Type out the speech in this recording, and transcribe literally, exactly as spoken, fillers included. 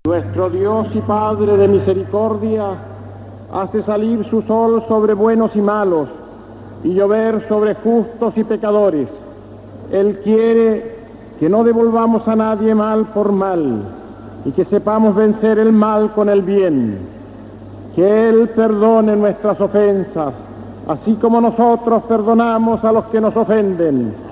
Nuestro Dios y Padre de misericordia hace salir su sol sobre buenos y malos y llover sobre justos y pecadores. Él quiere que no devolvamos a nadie mal por mal y que sepamos vencer el mal con el bien. Que Él perdone nuestras ofensas, así como nosotros perdonamos a los que nos ofenden.